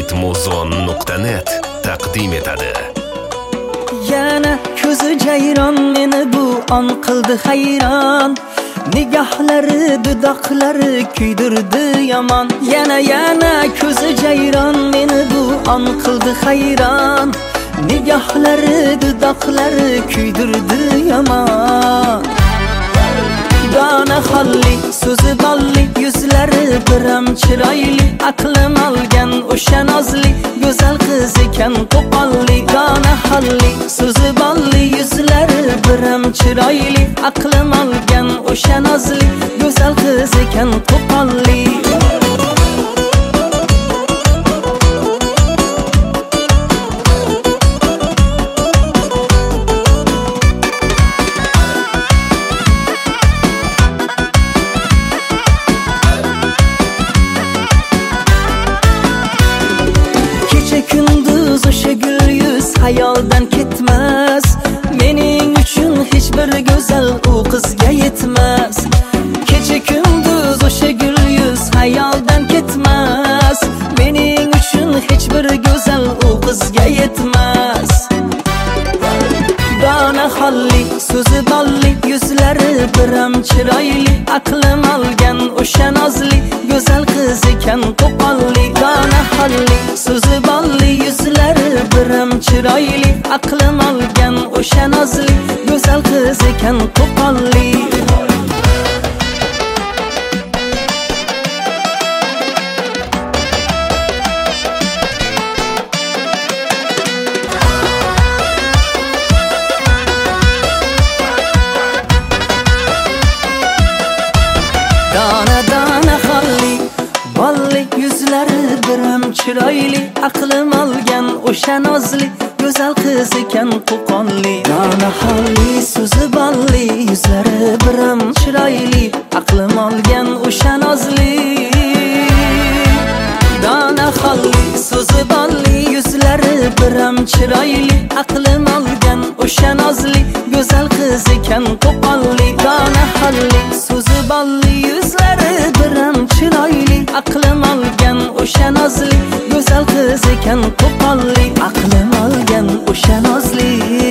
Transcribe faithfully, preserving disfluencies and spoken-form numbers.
ritmozon nuqta net taqdim etadi. Yana ko'zi jayron meni bu on qildi hayron. Nigohlari, dudoqlari kuydirdi yomon. Yana yana ko'zi jayron meni bu on qildi hayron. Nigohlari, dudoqlari kuydirdi yomon. Dona xolli, so'zi bolli, yuzlari biram chiroyli, aqlim olgan o'sha nozli, go'zal qiz ekan qo'polli. Dona xolli, so'zi bolli, yuzlari biram chiroyli, aqlim olgan o'sha nozli, go'zal qiz ekan qo'polli. Kunduz o'sha gul yuz hayoldan ketmas. Mening uchun hech bir go'zal u qizga yetmas. Kecha kunduz o'sha gul yuz hayoldan ketmas. Mening uchun hech bir go'zal u qizga yetmas. Dona xolli, so'zi bolli, yuzlari biram chiroyli, aqlim olgan o'sha nozli, go'zal qiz ekan qo'polli. Dona xolli, so'zi bolli, yuzlari biram chiroyli, aqlim olgan o'sha nozli, go'zal qiz ekan qo'polli. Dona dona xolli, bolli, yuzlari biram chiroyli, aqlim olgan o'sha nozli, go'zal qiz ekan qo'polli. Dona xolli, so'zi bolli, yuzlari biram chiroyli, aqlim olgan o'sha nozli. Dona xolli, so'zi bolli, yuzlari biram chiroyli, aqlim olgan o'sha nozli, go'zal qiz ekan qo'polli. Dona xolli, so'zi bolli, yuzlari biram chiroyli, aqlim olgan o'sha nozli, go'zal qiz ekan qo'polli, aqlim olgan o'sha nozli.